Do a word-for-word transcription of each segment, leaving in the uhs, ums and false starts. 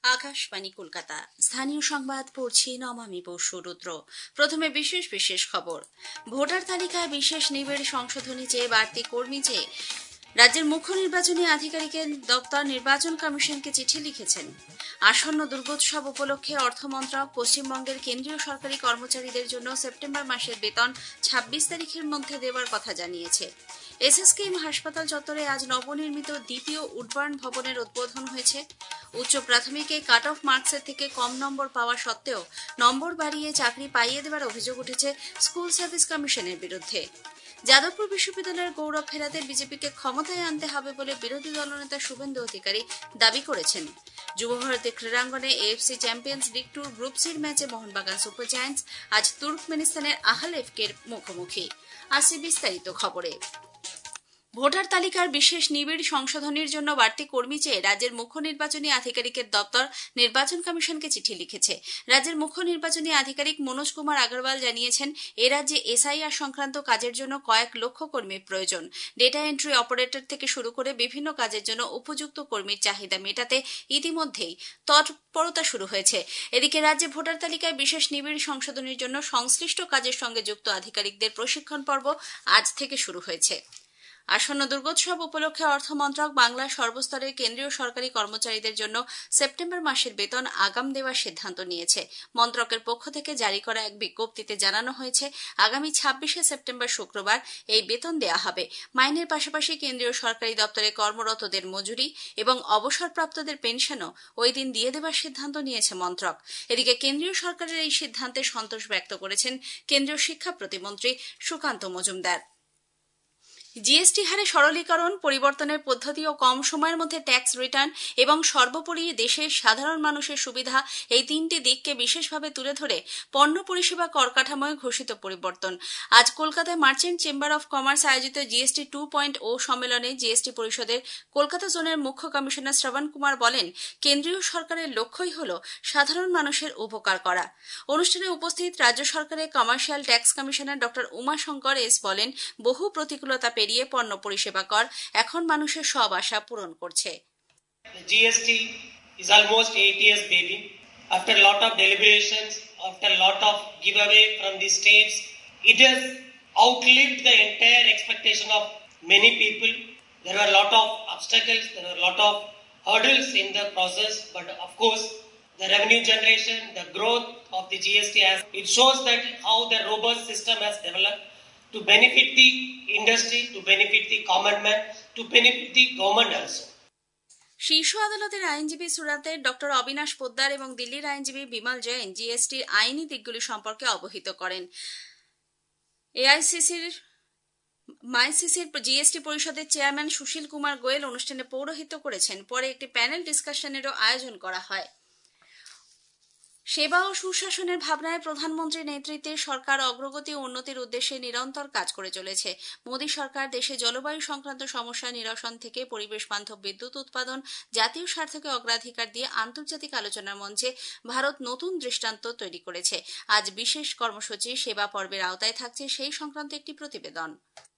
আকাশবাণী কলকাতা স্থানীয় সংবাদ পড়ছি নমামি বসু রুদ্র। প্রথমে বিশেষ বিশেষ খবর। ভোটার তালিকায় বিশেষ নিবিড় সংশোধনী চেয়ে বাড়তি কর্মী চেয়ে রাজ্যের মুখ্য নির্বাচনী আধিকারিকের দপ্তর নির্বাচন কমিশনকে চিঠি লিখেছেন। আসন্ন দুর্গোৎসব উপলক্ষে অর্থমন্ত্রক পশ্চিমবঙ্গের কেন্দ্রীয় সরকারি কর্মচারীদের জন্য সেপ্টেম্বর মাসের বেতন ছাব্বিশ তারিখের মধ্যে দেওয়ার কথা জানিয়েছে। এসএসকেএম হাসপাতাল চত্বরে আজ নবনির্মিত দ্বিতীয় উডবার্ন ভবনের উদ্বোধন হয়েছে। উচ্চ প্রাথমিকে কাট অফ মার্কসের থেকে কম নম্বর পাওয়া সত্ত্বেও নম্বর বাড়িয়ে চাকরি পাইয়ে দেওয়ার অভিযোগ উঠেছে স্কুল সার্ভিস কমিশনের বিরুদ্ধে। যাদবপুর বিশ্ববিদ্যালয়ের গৌরব ফেরাতে বিজেপিকে ক্ষমতায় আনতে হবে বলে বিরোধী দলনেতা শুভেন্দু অধিকারী দাবি করেছেন। যুবভারতী ক্রীড়াঙ্গনে এএফসি চ্যাম্পিয়ন্স লিগ টুর গ্রুপ সির ম্যাচে মোহনবাগান সুপার জায়ান্টস আজ তুর্কমেনিস্তানের আহালেফকের মুখোমুখি। আসছে বিস্তারিত খবরে। ভোটার তালিকার বিশেষ নিবিড় সংশোধনীর জন্য বাড়তি কর্মী চেয়ে রাজ্যের মুখ্য নির্বাচনী আধিকারিকের দপ্তর নির্বাচন কমিশনকে চিঠি লিখেছে। রাজ্যের মুখ্য নির্বাচনী আধিকারিক মনোজ কুমার আগরওয়াল জানিয়েছেন, এ রাজ্যে এসআইআর সংক্রান্ত কাজের জন্য কয়েক লক্ষ কর্মীর প্রয়োজন। ডেটা এন্ট্রি অপারেটর থেকে শুরু করে বিভিন্ন কাজের জন্য উপযুক্ত কর্মীর চাহিদা মেটাতে ইতিমধ্যেই তৎপরতা শুরু হয়েছে। এদিকে রাজ্যে ভোটার তালিকায় বিশেষ নিবিড় সংশোধনীর জন্য সংশ্লিষ্ট কাজের সঙ্গে যুক্ত আধিকারিকদের প্রশিক্ষণ পর্ব আজ থেকে শুরু হয়েছে। আসন্ন দুর্গোৎসব উপলক্ষে অর্থমন্ত্রক বাংলার সর্বস্তরের কেন্দ্রীয় সরকারি কর্মচারীদের জন্য সেপ্টেম্বর মাসের বেতন আগাম দেওয়ার সিদ্ধান্ত নিয়েছে। মন্ত্রকের পক্ষ থেকে জারি করা এক বিজ্ঞপ্তিতে জানানো হয়েছে, আগামী ছাব্বিশে সেপ্টেম্বর শুক্রবার এই বেতন দেওয়া হবে। মাইনের পাশাপাশি কেন্দ্রীয় সরকারি দপ্তরে কর্মরতদের মজুরি এবং অবসরপ্রাপ্তদের পেনশনও ওই দিন দিয়ে দেওয়ার সিদ্ধান্ত নিয়েছে মন্ত্রক। এদিকে কেন্দ্রীয় সরকারের এই সিদ্ধান্তে সন্তোষ ব্যক্ত করেছেন কেন্দ্রীয় শিক্ষা প্রতিমন্ত্রী সুকান্ত মজুমদার। জিএসটি হারে সরলীকরণ, পরিবর্তনের পদ্ধতি ও কম সময়ের মধ্যে ট্যাক্স রিটার্ন এবং সর্বোপরি দেশের সাধারণ মানুষের সুবিধা এই তিনটি দিককে বিশেষভাবে তুলে ধরে পণ্য পরিষেবা কর কাঠামোয় ঘোষিত পরিবর্তন। আজ কলকাতায় মার্চেন্ট চেম্বার অফ কমার্স আয়োজিত জিএসটি টু পয়েন্ট ও সম্মেলনে জিএসটি পরিষদের কলকাতা জোনের মুখ্য কমিশনার শ্রবণ কুমার বলেন, কেন্দ্রীয় সরকারের লক্ষ্যই হল সাধারণ মানুষের উপকার করা। অনুষ্ঠানে উপস্থিত রাজ্য সরকারের commercial tax commissioner doctor Umashankar S বলেন, বহু প্রতিকূলতা পেরিয়ে পণ্য পরিষেবা কর এখন মানুষের সব আশা পূরণ করছে। G S T is almost eight years baby. After a lot of deliberations, after a lot of giveaway from the states, it has outlived the entire expectation of many people. There were a lot of obstacles, there were a lot of hurdles in the process, but of course, the revenue generation, the growth of the G S T has, it shows that how the robust system has developed to benefit the industry, to benefit the common man, to benefit the government also. শীর্ষ আদালতের আইনজীবী সুরাতের doctor Abinash Poddar এবং দিল্লির আইনজীবী বিমল জৈন জিএসটির আইনি দিকগুলি সম্পর্কে অবহিত করেন। এআইসিসির মাইসিসির জিএসটি পরিষদের চেয়ারম্যান সুশীল কুমার গোয়েল অনুষ্ঠানে পৌরোহিত্য করেছেন। পরে একটি প্যানেল ডিসকাশনেরও আয়োজন করা হয়। সেবা ও সুশাসনের ভাবনায় প্রধানমন্ত্রীর নেতৃত্বে সরকার অগ্রগতি ও উন্নতির উদ্দেশ্যে নিরন্তর কাজ করে চলেছে। মোদী সরকার দেশে জলবায়ু সংক্রান্ত সমস্যা নিরসন থেকে পরিবেশ বান্ধব বিদ্যুৎ উৎপাদন, জাতীয় স্বার্থকে অগ্রাধিকার দিয়ে আন্তর্জাতিক আলোচনার মঞ্চে ভারত নতুন দৃষ্টান্ত তৈরি করেছে। আজ বিশেষ কর্মসূচি সেবা পর্বের আওতায় থাকছে সেই সংক্রান্ত একটি প্রতিবেদন।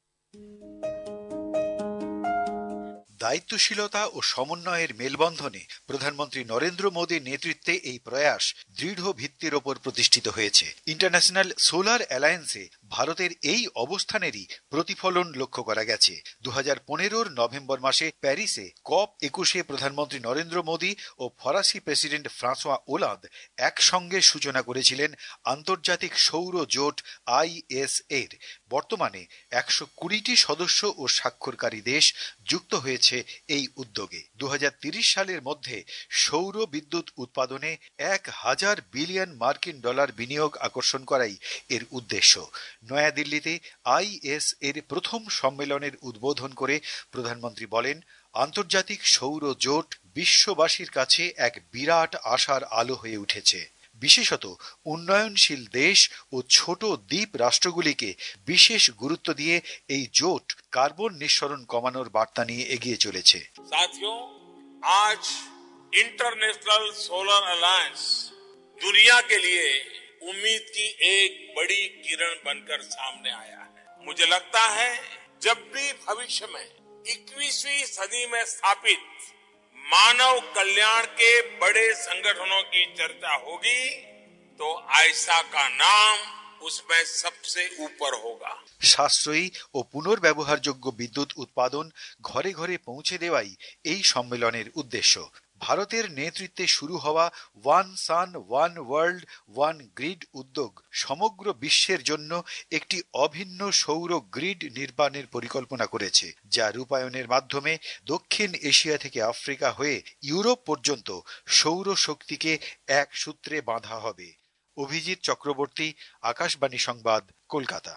দায়িত্বশীলতা ও সমন্বয়ের মেলবন্ধনে প্রধানমন্ত্রী নরেন্দ্র মোদীর নেতৃত্বে এই প্রয়াস দৃঢ় ভিত্তির ওপর প্রতিষ্ঠিত হয়েছে। ইন্টারন্যাশনাল সোলার অ্যালায়েন্সে ভারতের এই অবস্থানেরই প্রতিফলন লক্ষ্য করা গেছে। দু হাজার পনেরোর নভেম্বর মাসে প্যারিসে কপ একুশে প্রধানমন্ত্রী নরেন্দ্র মোদী ও ফরাসি প্রেসিডেন্ট ফ্রাঁসোয়া ওলাঁদ একসঙ্গে সূচনা করেছিলেন আন্তর্জাতিক সৌর জোট আইএস এর। বর্তমানে একশো কুড়িটি সদস্য ও স্বাক্ষরকারী দেশ যুক্ত হয়েছে এই উদ্যোগে। দু হাজার তিরিশ সালের মধ্যে সৌর বিদ্যুৎ উৎপাদনে এক হাজার বিলিয়ন মার্কিন ডলার বিনিয়োগ আকর্ষণ করাই এর উদ্দেশ্য। নয়াদিল্লিতে আইএস এর প্রথম সম্মেলনের উদ্বোধন করে প্রধানমন্ত্রী বলেন, আন্তর্জাতিক সৌর জোট বিশ্ববাসীর কাছে এক বিরাট আশার আলো হয়ে উঠেছে। বিশেষত উন্নয়নশীল দেশ ও ছোট দ্বীপ রাষ্ট্রগুলিকে বিশেষ গুরুত্ব দিয়ে এই জোট কার্বন নিঃসরণ কমানোর বার্তা নিয়ে এগিয়ে চলেছে। साथियों, आज इंटरनेशनल सोलर अलायंस दुनिया के लिए उम्मीद की एक बड़ी किरण बनकर सामने आया है। मुझे लगता है जब भी भविष्य में इक्कीसवीं सदी में स्थापित मानव कल्याण के बड़े संगठनों की चर्चा होगी तो आयशा का नाम उसमें सबसे ऊपर होगा। সাশ্রয়ী ও পুনর্ব্যবহারযোগ্য বিদ্যুৎ উৎপাদন ঘরে ঘরে পৌঁছে দেওয়াই এই সম্মেলনের উদ্দেশ্য। ভারতের নেতৃত্বে শুরু হওয়া one sun one world one grid উদ্যোগ সমগ্র বিশ্বের জন্য একটি অভিন্ন সৌর গ্রিড নির্মাণের পরিকল্পনা করেছে, যা রূপায়ণের মাধ্যমে দক্ষিণ এশিয়া থেকে আফ্রিকা হয়ে ইউরোপ পর্যন্ত সৌর শক্তিকে এক সূত্রে বাঁধা হবে। অভিজিৎ চক্রবর্তী, আকাশবাণী সংবাদ, কলকাতা।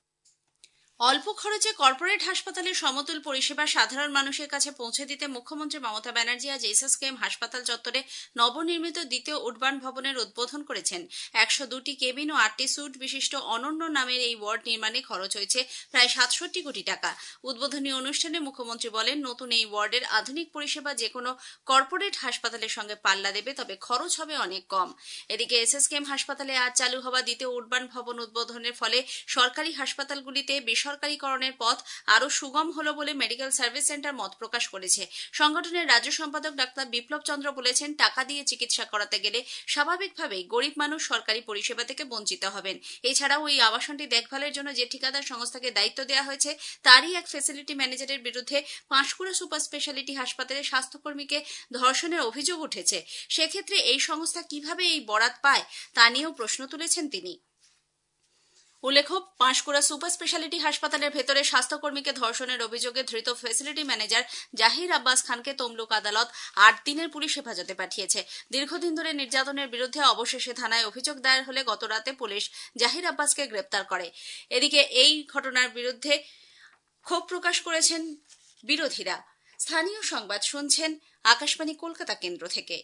অল্প খরচে কর্পোরেট হাসপাতালের সমতুল পরিষেবা সাধারণ মানুষের কাছে পৌঁছে দিতে মুখ্যমন্ত্রী মমতা ব্যানার্জি আজ এসএসকেএম হাসপাতাল চত্বরে নবনির্মিত দ্বিতীয় উডবান ভবনের উদ্বোধন করেছেন। একশো দুটি কেবিন ও আটটি স্যুট বিশিষ্ট অনন্য নামের এই ওয়ার্ড নির্মাণে খরচ হয়েছে প্রায় সাতষট্টি কোটি টাকা। উদ্বোধনী অনুষ্ঠানে মুখ্যমন্ত্রী বলেন, নতুন এই ওয়ার্ডের আধুনিক পরিষেবা যে কোনো কর্পোরেট হাসপাতালের সঙ্গে পাল্লা দেবে, তবে খরচ হবে অনেক কম। এদিকে এসএসকেএম হাসপাতালে আজ চালু হওয়া দ্বিতীয় উডবান ভবন উদ্বোধনের ফলে সরকারি হাসপাতালগুলিতে বেসরকারিকরণের পথ আরও সুগম হল বলে মেডিকেল সার্ভিস সেন্টার মত প্রকাশ করেছে। সংগঠনের রাজ্য সম্পাদক ডাক্তার বিপ্লব চন্দ্র বলেছেন, টাকা দিয়ে চিকিৎসা করাতে গেলে স্বাভাবিকভাবেই গরিব মানুষ সরকারি পরিষেবা থেকে বঞ্চিত হবেন। এছাড়াও ওই আবাসনটি দেখভালের জন্য যে ঠিকাদার সংস্থাকে দায়িত্ব দেওয়া হয়েছে তারই এক ফ্যাসিলিটি ম্যানেজারের বিরুদ্ধে পাঁশকুড়া সুপার স্পেশালিটি হাসপাতালে স্বাস্থ্যকর্মীকে ধর্ষণের অভিযোগ উঠেছে। সেক্ষেত্রে এই সংস্থা কিভাবে এই বরাত পায় তা নিয়েও প্রশ্ন তুলেছেন তিনি। উল্লেখ্য, পাঁশকুড়া সুপার স্পেশালিটি হাসপাতালের ভেতরে স্বাস্থ্যকর্মীকে ধর্ষণের অভিযোগে ধৃত ফ্যাসিলিটি ম্যানেজার জাহির আব্বাস খানকে তমলুক আদালত আট দিনের পুলিশ হেফাজতে পাঠিয়েছে। দীর্ঘদিন ধরে নির্যাতনের বিরুদ্ধে অবশেষে থানায় অভিযোগ দায়ের হলে গতরাতে পুলিশ জাহির আব্বাসকে গ্রেপ্তার করে। এদিকে এই ঘটনার বিরুদ্ধে ক্ষোভ প্রকাশ করেছেন বিরোধীরা। স্থানীয় সংবাদ শুনছেন আকাশবাণী কলকাতা কেন্দ্র থেকে।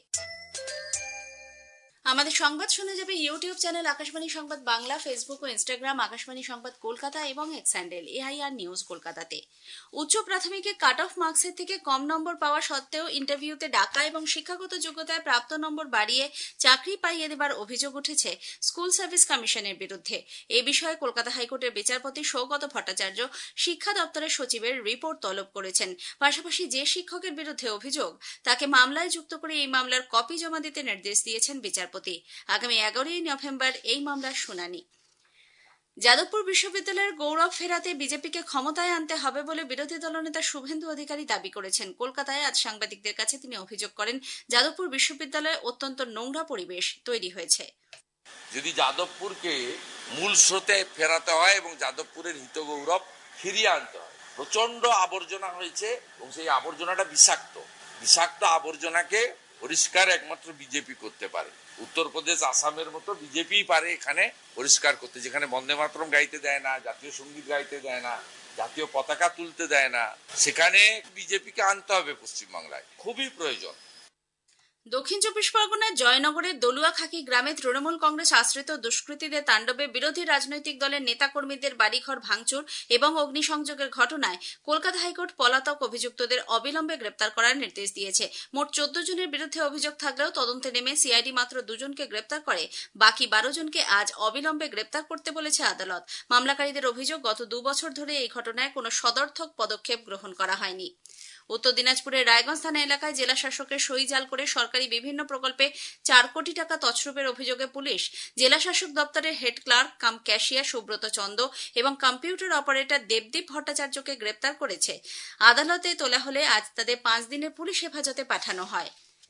আমাদের সংবাদ শোনা যাবে ইউটিউব চ্যানেল আকাশবাণী সংবাদ বাংলা, ফেসবুক ও ইনস্টাগ্রাম আকাশবাণী সংবাদ কলকাতা এবং এক্স হ্যান্ডেল এআইআর নিউজ কলকাতাতে। উচ্চ প্রাথমিকে কাট অফ মার্কসের থেকে কম নম্বর পাওয়া সত্ত্বেও ইন্টারভিউতে ডাকা এবং শিক্ষাগত যোগ্যতায় প্রাপ্ত নম্বর বাড়িয়ে চাকরি পাইয়ে দেবার অভিযোগ উঠেছে স্কুল সার্ভিস কমিশনের বিরুদ্ধে। এ বিষয়ে কলকাতা হাইকোর্টের বিচারপতি সৌগত ভট্টাচার্য শিক্ষা দপ্তরের সচিবের রিপোর্ট তলব করেছেন। পাশাপাশি যে শিক্ষকের বিরুদ্ধে অভিযোগ তাকে মামলায় যুক্ত করে এই মামলার কপি জমা দিতে নির্দেশ দিয়েছেন বিচারপতি। আগামী এগারোই নভেম্বর এই মামলার শুনানি। যাদবপুর বিশ্ববিদ্যালয়ের গৌরব ফেরাতে বিজেপিকে ক্ষমতায় আনতে হবে বলে বিরোধী দলনেতা শুভেন্দু অধিকারী দাবি করেছেন। কলকাতায় আজ সাংবাদিকদের কাছে তিনি অভিযোগ করেন, যাদবপুর বিশ্ববিদ্যালয়ে অত্যন্ত নোংরা পরিবেশ তৈরি হয়েছে। যদি যাদবপুরকে মূল স্রোতে ফেরাতে হয় এবং যাদবপুরের হিত গৌরব ফিরিয়ে আনতে হয়, প্রচন্ড আবর্জনা হয়েছে এবং সেই আবর্জনাটা বিষাক্ত। বিষাক্ত আবর্জনাকে পরিষ্কার একমাত্র বিজেপি করতে পারে। উত্তরপ্রদেশ, আসামের মতো বিজেপি পারে এখানে পরিষ্কার করতে, যেখানে বন্দে মাতরম গাইতে দেয় না, জাতীয় সঙ্গীত গাইতে দেয় না, জাতীয় পতাকা তুলতে দেয় না, সেখানে বিজেপিকে আনতে হবে পশ্চিমবাংলায়, খুবই প্রয়োজন। দক্ষিণ চব্বিশ পরগনার জয়নগরের দলুয়াখাকি গ্রামে তৃণমূল কংগ্রেস আশ্রিত দুষ্কৃতীদের তাণ্ডবে বিরোধী রাজনৈতিক দলের নেতাকর্মীদের বাড়িঘর ভাঙচুর এবং অগ্নিসংযোগের ঘটনায় কলকাতা হাইকোর্ট পলাতক অভিযুক্তদের অবিলম্বে গ্রেপ্তার করার নির্দেশ দিয়েছে। মোট চোদ্দ জনের বিরুদ্ধে অভিযোগ থাকলেও তদন্তে নেমে সিআইডি মাত্র দুজনকে গ্রেপ্তার করে, বাকি বারো জনকে আজ অবিলম্বে গ্রেপ্তার করতে বলেছে আদালত। মামলাকারীদের অভিযোগ, গত দু বছর ধরে এই ঘটনায় কোনো সদর্থক পদক্ষেপ গ্রহণ করা হয়নি। উত্তর দিনাজপুরের রায়গঞ্জ থানা এলাকায় জেলা শাসকের সই জাল করে সরকারি বিভিন্ন প্রকল্পে চার কোটি টাকা তছরূপের অভিযোগে পুলিশ জেলা শাসক দপ্তরের head clerk cum cashier Subrata Chanda এবং কম্পিউটার অপারেটর দেবদীপ ভট্টাচার্যকে গ্রেপ্তার করেছে। আদালতে তোলা হলে আজ তাদের পাঁচ দিনের পুলিশ হেফাজতে পাঠানো হয়।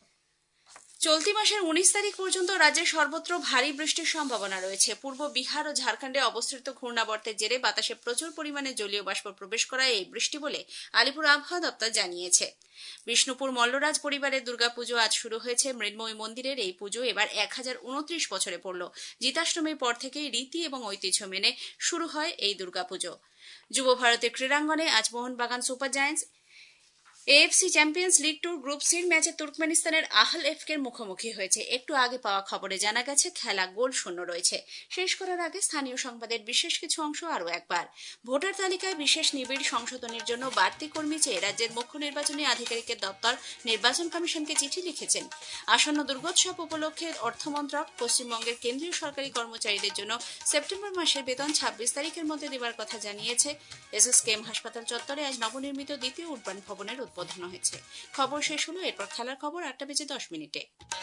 চলতি মাসের উনিশ তারিখ পর্যন্ত রাজ্যের সর্বত্র ভারী বৃষ্টির সম্ভাবনা রয়েছে। পূর্ব বিহার ও ঝাড়খণ্ডে অবস্থিত ঘূর্ণাবর্তের জেরে বাতাসে প্রচুর পরিমাণে জলীয় বাষ্প প্রবেশ করায় এই বৃষ্টি বলে আলিপুর আবহাওয়া দপ্তর জানিয়েছে। বিষ্ণুপুর মল্লরাজ পরিবারের দুর্গাপুজো আজ শুরু হয়েছে। মৃন্ময়ী মন্দিরের এই পুজো এবার এক হাজার উনত্রিশ বছরে পড়ল। জিতাষ্টমীর পর থেকেই রীতি এবং ঐতিহ্য মেনে শুরু হয় এই দুর্গাপুজো। যুব ভারতের ক্রীড়াঙ্গনে আজ Mohun Bagan super giants AFC champions league টুর গ্রুপ সির ম্যাচে তুর্কমেনিস্তানের আহল এফকের মুখোমুখি হয়েছে। একটু আগে পাওয়া খবরে জানা গেছে খেলা গোল শূন্য রয়েছে। শেষ করার আগে স্থানীয় সংবাদের বিশেষ কিছু অংশ আরও একবার। ভোটার তালিকায় বিশেষ নিবিড় সংশোধনের জন্য বাড়তি কর্মী চেয়ে রাজ্যের মুখ্য নির্বাচনী আধিকারিকের দপ্তর নির্বাচন কমিশনকে চিঠি লিখেছেন। আসন্ন দুর্গোৎসব উপলক্ষে অর্থমন্ত্রক পশ্চিমবঙ্গের কেন্দ্রীয় সরকারি কর্মচারীদের জন্য সেপ্টেম্বর মাসের বেতন ছাব্বিশ তারিখের মধ্যে দেওয়ার কথা জানিয়েছে। এসএসকেএম হাসপাতাল চত্বরে আজ নবনির্মিত দ্বিতীয় উডবান ভবনের উদ্বোধন হয়েছে। খবর শেষ হলো, এরপর খেলার খবর আটটা বেজে দশ মিনিটে।